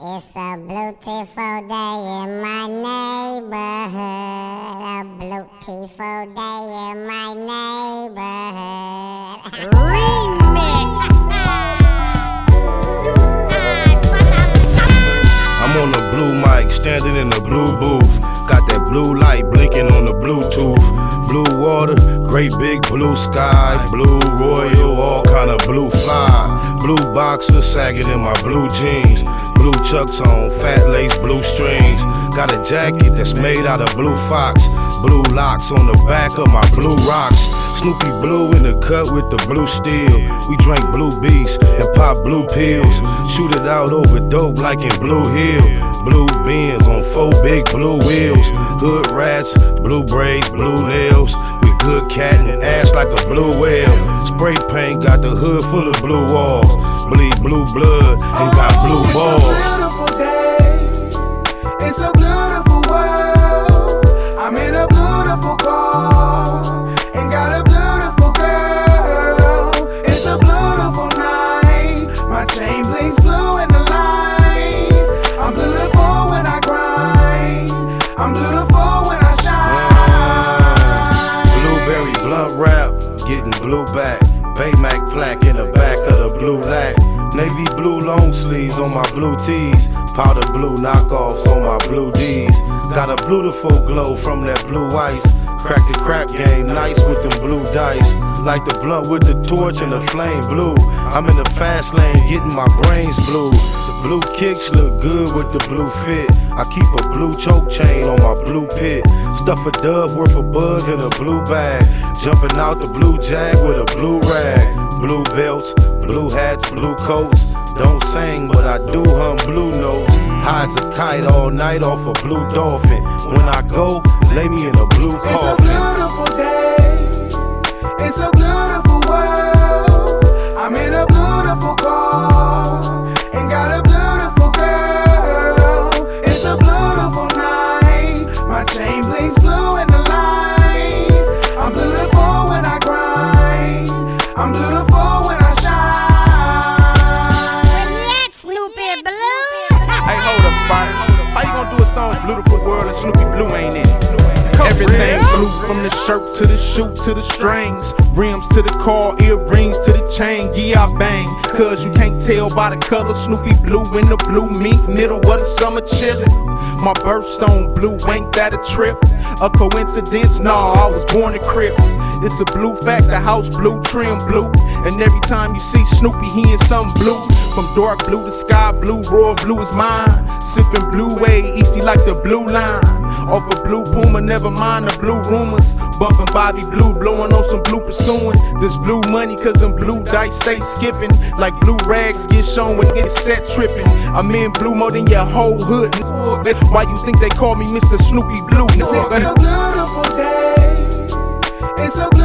It's a beautiful day in my neighborhood. A beautiful day in my neighborhood. Remix. I'm on the blue mic, standing in the blue booth. Got that blue light blinking on the Bluetooth. Blue water, great big blue sky. Blue royal, all kind of blue fly. Blue boxers sagging in my blue jeans. Blue chucks on, fat lace blue strings. Got a jacket that's made out of blue fox. Blue locks on the back of my blue rocks. Snoopy blue in the cut with the blue steel. We drank blue beats and pop blue pills. Shoot it out over dope like in Blue Hill. Blue Benz on 4 big blue wheels. Hood rats, blue braids, blue nails. We good cat and ass like a blue whale. Spray paint got the hood full of blue walls. Bleed blue blood and got blue balls. It's a beautiful day. It's a beautiful world. I'm in a beautiful car and got a beautiful girl. It's a beautiful night. My chain blinks blue in the light. I'm beautiful when I grind. I'm beautiful when I shine. Blueberry blunt wrap, getting blue back. Baymac plaque in the back of the blue lack. Navy blue long sleeves on my blue tees. Powder blue knockoffs on my blue D's. Got a beautiful glow from that blue ice. Crack the crap game nice with them blue dice. Like the blunt with the torch and the flame blue. I'm in the fast lane getting my brains blue. The blue kicks look good with the blue fit. I keep a blue choke chain on my blue pit. Stuff a dove worth of buds in a blue bag. Jumping out the blue jag with a blue rag. Blue belts, blue hats, blue coats. Don't sing, but I do hum blue notes. Hides a kite all night off a blue dolphin. When I go, lay me in a blue coffin. It's a beautiful day. It's a beautiful world. I'm in a beautiful car and got a beautiful girl. It's a beautiful night. My chain blinks blue in the light. I'm beautiful when I grind. I'm beautiful when I shine. Relax, Snoopy Blue. Hey, hold up, Spotty. How you gonna do a song Beautiful World and Snoopy Blue ain't in it? Everything blue from the shirt to the shoe to the strings. Rims to the car, earrings to the chain. Yeah, I bang, cause you can't tell by the color. Snoopy Blue in the blue mink, middle of the summer chillin'. My birthstone blue, ain't that a trip? A coincidence? Nah, I was born a Crip. It's a blue fact, the house blue, trim blue. And every time you see Snoopy, he in something blue. From dark blue to sky blue, royal blue is mine. Sippin' blue way, Easty like the blue line. Off a blue Puma, never mind the blue rumors. Bumpin' Bobby Blue, blowin' on some blue pursuing. This blue money, cause them blue dice stay skippin'. Like blue rags get shown when it's set trippin'. I'm in blue more than your whole hood. Why you think they call me Mr. Snoopy Blue? It's a beautiful day. It's a